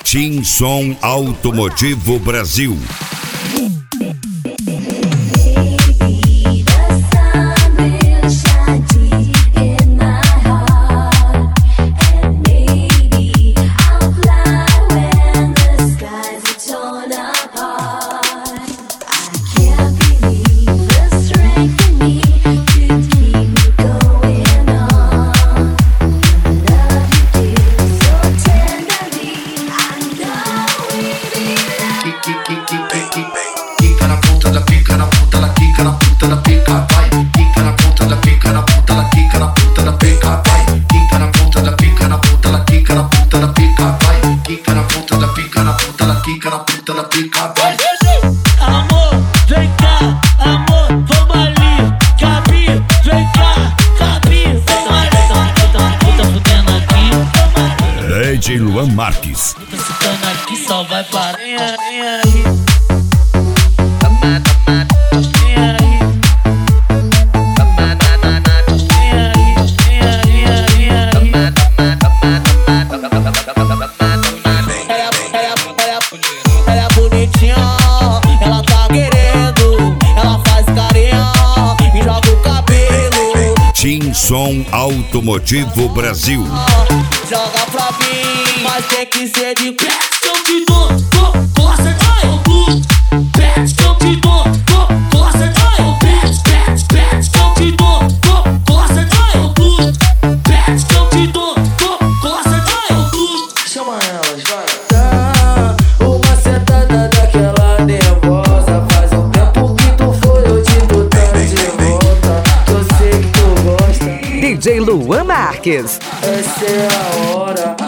Tim Som Automotivo Brasil. Quica na ponta da pica, na ponta da quica, na ponta da pica, vai. Quica na ponta da pica, na ponta da quica, na ponta da pica, vai. Quica na ponta da pica, na ponta da quica, na ponta da pica, vai. Quica na ponta da pica, na ponta da quica, na ponta da pica, vai. Amor, vem cá, amor, vamos ali. Gabi, vem cá, Gabi, vamos ali. Tá fudendo aqui. DJ Luan Marques. Tá citando aqui, só vai parar. Vem aí. Ela é bonitinha, ela tá querendo, ela faz carinha e joga o cabelo. Tim Som Automotivo Brasil. Joga pra mim, mas tem que ser de pé. Que eu te dou, coça, pet, que eu te dou, coça, pet, que eu te dou, coça, pet, que eu te dou, coça, Chama elas, vai. Uma sentada daquela nervosa. Faz um tempo que tu foi, eu te dou tanto de volta. Eu sei que tu gosta. DJ Luan Marques. Essa é a hora.